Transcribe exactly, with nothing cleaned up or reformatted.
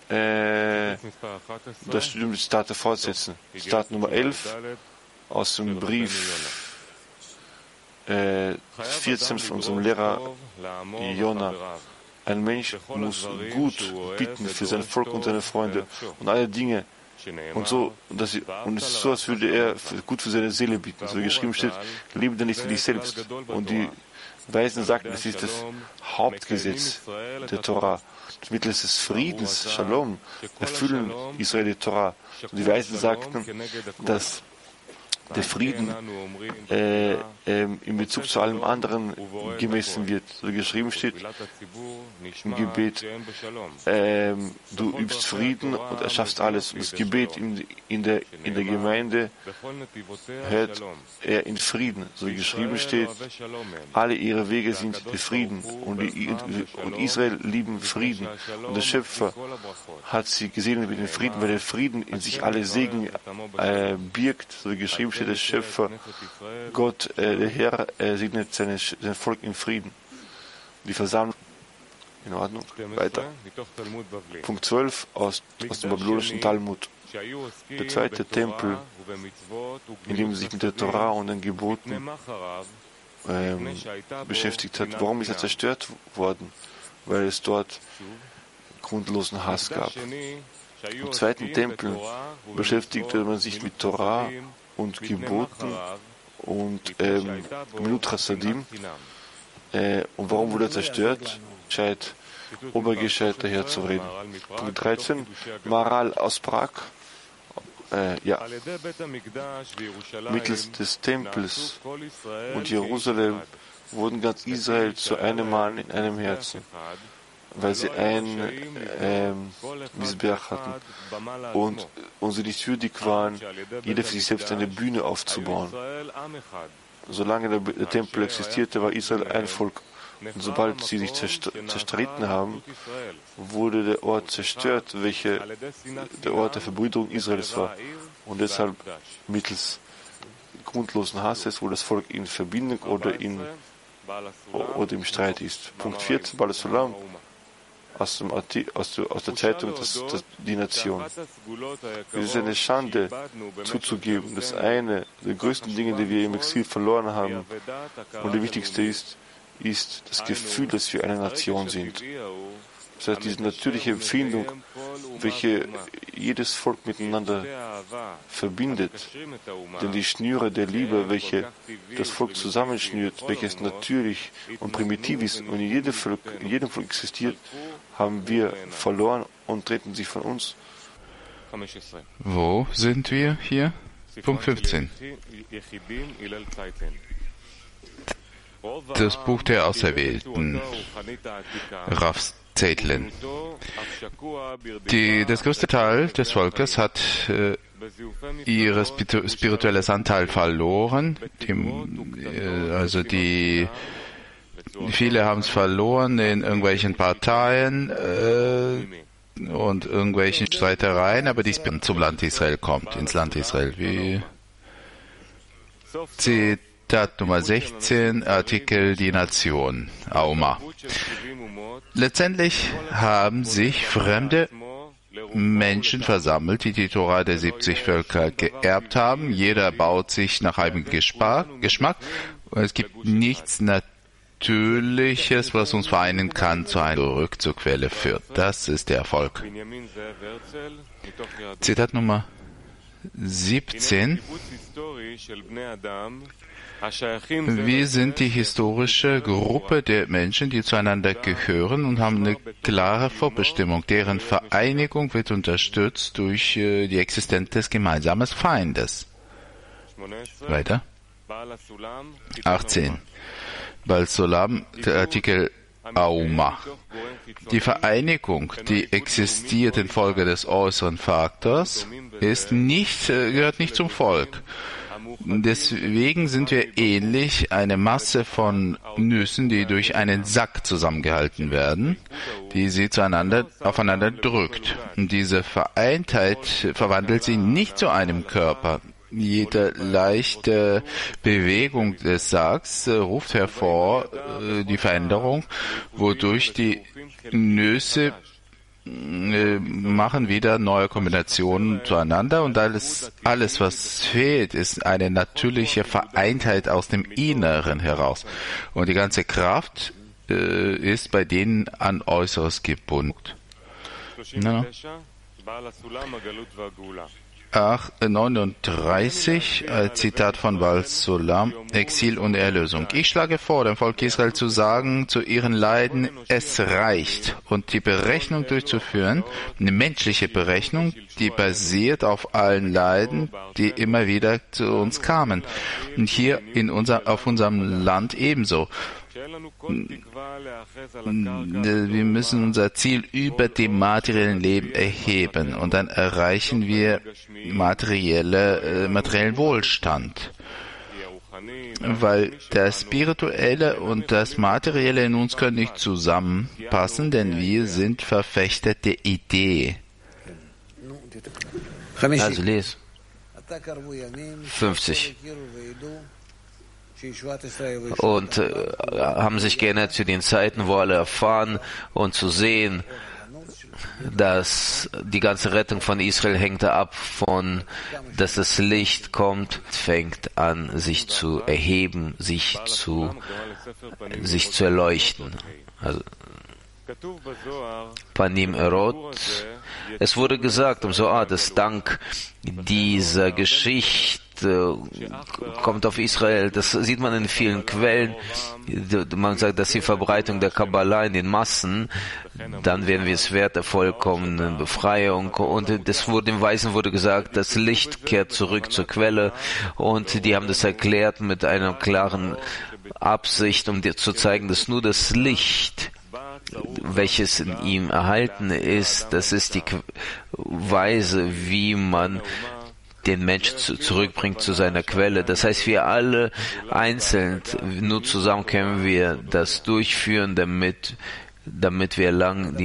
äh, das Studium des Zitate fortsetzen. Zitat Nummer elf aus dem Brief äh, vierzehn von unserem Lehrer Jona. Ein Mensch muss gut bitten für sein Volk und seine Freunde und alle Dinge. Und so, dass sie, und es ist so, als würde er gut für seine Seele bitten. So wie geschrieben steht, liebe denn nicht für dich selbst. Und die Weisen sagten, das ist das Hauptgesetz der Torah. Mittels des Friedens, Shalom, erfüllen Israel die Torah. Und die Weisen sagten, dass der Frieden äh, äh, in Bezug zu allem anderen gemessen wird. So geschrieben steht im Gebet, äh, du übst Frieden und erschaffst alles. Und das Gebet in, in, der, in der Gemeinde hört er in Frieden. So geschrieben steht, alle ihre Wege sind der Frieden und, die, und Israel lieben Frieden. Und der Schöpfer hat sie gesegnet mit dem Frieden, weil der Frieden in sich alle Segen äh, birgt. So geschrieben steht, der Schöpfer, Gott, äh, der Herr, äh, segnet seine, sein Volk in Frieden. Die Versammlung. In Ordnung. Weiter. Punkt zwölf aus, aus dem babylonischen Talmud. Der zweite Tempel, in dem sich mit der Torah und den Geboten ähm, beschäftigt hat. Warum ist er zerstört worden? Weil es dort grundlosen Hass gab. Im zweiten Tempel beschäftigte man sich mit Torah und Geboten und ähm, Minut Chassadim. Äh, und warum wurde er zerstört? Scheint obergescheit daher zu reden. Punkt dreizehn. Maral aus Prag. Äh, ja. Mittels des Tempels und Jerusalem wurden ganz Israel zu einem Mann in einem Herzen, weil sie ein ähm, Missberg hatten und, und sie nicht würdig waren, jeder für sich selbst eine Bühne aufzubauen. Solange der, der Tempel existierte, war Israel ein Volk. Und sobald sie sich zerstritten haben, wurde der Ort zerstört, welcher der Ort der Verbrüderung Israels war. Und deshalb mittels grundlosen Hasses, wo das Volk in Verbindung oder, in, oder im Streit ist. Punkt vierzehn, Baal Sulam. Aus, dem Arti- aus, der, aus der Zeitung das, das, die Nation. Es ist eine Schande zuzugeben, dass eine der größten Dinge, die wir im Exil verloren haben, und die wichtigste ist, ist das Gefühl, dass wir eine Nation sind. Das heißt, diese natürliche Empfindung, welche jedes Volk miteinander verbindet, denn die Schnüre der Liebe, welche das Volk zusammenschnürt, welches natürlich und primitiv ist und in jedem Volk, in jedem Volk existiert, haben wir verloren und treten sie von uns. Wo sind wir hier? Punkt fünfzehn. Das Buch der Auserwählten, Rav Zeitlin. Die, das größte Teil des Volkes hat äh, ihre spirituelles Anteil verloren. Die, äh, also die viele haben es verloren in irgendwelchen Parteien äh, und irgendwelchen Streitereien, aber die zum Land Israel kommt, ins Land Israel. Wie Zitat Nummer sechzehn, Artikel Die Nation, Auma. Letztendlich haben sich fremde Menschen versammelt, die die Torah der siebzig Völker geerbt haben. Jeder baut sich nach eigenem Geschmack. Es gibt nichts Natürliches, was uns vereinen kann, zu einer Rück zur Quelle führt. Das ist der Erfolg. Zitat Nummer siebzehn. Wir sind die historische Gruppe der Menschen, die zueinander gehören und haben eine klare Vorbestimmung. Deren Vereinigung wird unterstützt durch die Existenz des gemeinsamen Feindes. Weiter. achtzehn. Baal Sulam, der Artikel Auma. Die Vereinigung, die existiert infolge des äußeren Faktors, ist nicht, gehört nicht zum Volk. Deswegen sind wir ähnlich eine Masse von Nüssen, die durch einen Sack zusammengehalten werden, die sie zueinander, aufeinander drückt. Und diese Vereintheit verwandelt sie nicht zu einem Körper. Jede leichte Bewegung des Sacks äh, ruft hervor äh, die Veränderung, wodurch die Nüsse machen wieder neue Kombinationen zueinander und alles, alles, was fehlt, ist eine natürliche Vereintheit aus dem Inneren heraus. Und die ganze Kraft äh, ist bei denen an Äußeres gebunden. No. Ach, neununddreißig, äh, Zitat von Baal Sulam, Exil und Erlösung. Ich schlage vor, dem Volk Israel zu sagen, zu ihren Leiden, es reicht, und die Berechnung durchzuführen, eine menschliche Berechnung, die basiert auf allen Leiden, die immer wieder zu uns kamen. Und hier in unser, auf unserem Land ebenso. Wir müssen unser Ziel über dem materiellen Leben erheben und dann erreichen wir materielle, äh, materiellen Wohlstand. Weil das Spirituelle und das Materielle in uns können nicht zusammenpassen, denn wir sind Verfechter der Idee. Also les. fünfzig. Und äh, haben sich geändert zu den Zeiten, wo alle erfahren und zu sehen, dass die ganze Rettung von Israel hängt ab von, dass das Licht kommt, fängt an, sich zu erheben, sich zu, sich zu erleuchten. Also, Panim Erot. Es wurde gesagt im Zohar, dass dank dieser Geschichte kommt auf Israel, das sieht man in vielen Quellen, man sagt, dass die Verbreitung der Kabbalah in den Massen, dann werden wir es wert der vollkommenen Befreiung, und das wurde, dem Weisen wurde gesagt, das Licht kehrt zurück zur Quelle, und die haben das erklärt mit einer klaren Absicht, um dir zu zeigen, dass nur das Licht, welches in ihm erhalten ist, das ist die Weise, wie man den Mensch zu, zurückbringt zu seiner Quelle. Das heißt, wir alle einzeln, nur zusammen können wir das durchführen, damit, damit wir erlangen